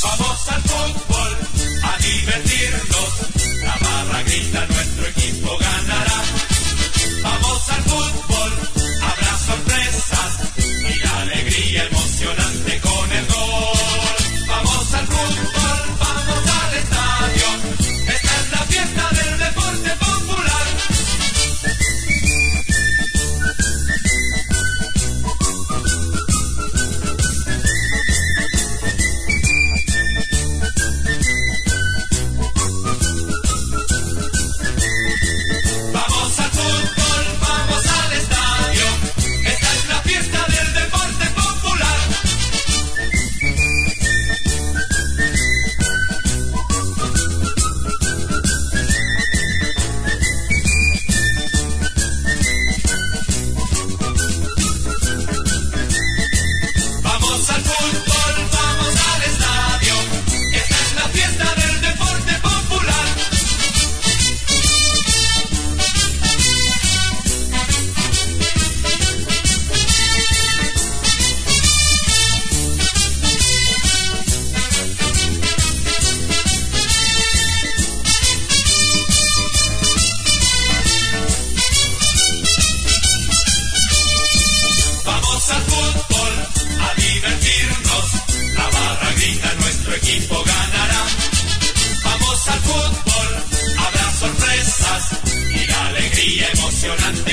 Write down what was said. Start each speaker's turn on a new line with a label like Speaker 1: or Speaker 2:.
Speaker 1: Vamos al fútbol a divertirnos. La barra grita, nuestro equipo ganará. Vamos al fútbol, habrá sorpresas y la alegría emocionante con el gol. Vamos al fútbol, vamos al estadio. Esta es la fiesta del deporte popular. Vamos al fútbol, vamos al estadio. Esta es la fiesta del deporte popular. Vamos al fútbol, vamos al estadio. Esta es la fiesta del deporte popular. Vamos al fútbol a divertirnos. La barra grita, nuestro equipo ganará. Vamos al fútbol, habrá sorpresas y la alegría emocionante